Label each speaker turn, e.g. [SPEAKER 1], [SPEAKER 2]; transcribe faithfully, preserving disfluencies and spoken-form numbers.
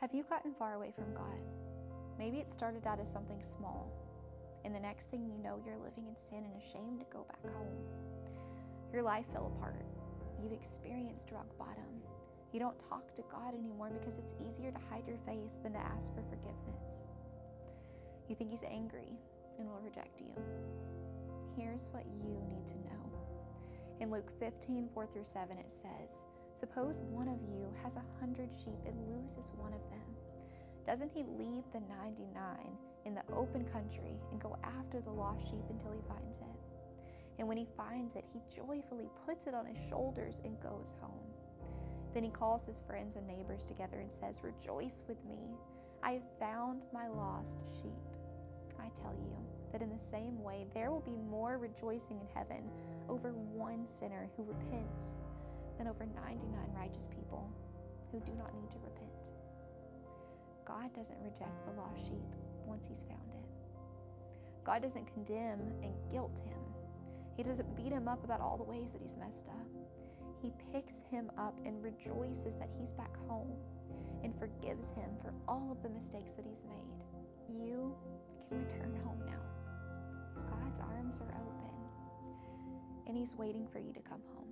[SPEAKER 1] Have you gotten far away from God? Maybe it started out as something small, and the next thing you know, you're living in sin and ashamed to go back home. Your life fell apart. You've experienced rock bottom. You don't talk to God anymore because it's easier to hide your face than to ask for forgiveness. You think He's angry and will reject you. Here's what you need to know. In Luke fifteen, four through seven, it says, "Suppose one of you has a hundred sheep and loses one of them. Doesn't he leave the ninety-nine in the open country and go after the lost sheep until he finds it? And when he finds it, he joyfully puts it on his shoulders and goes home. Then he calls his friends and neighbors together and says, 'Rejoice with me. I have found my lost sheep.' I tell you that in the same way, there will be more rejoicing in heaven over one sinner who repents than over ninety-nine righteous people who do not need to repent." God doesn't reject the lost sheep once He's found it. God doesn't condemn and guilt him. He doesn't beat him up about all the ways that he's messed up. He picks him up and rejoices that he's back home and forgives him for all of the mistakes that he's made. You can return home now. God's arms are open, and He's waiting for you to come home.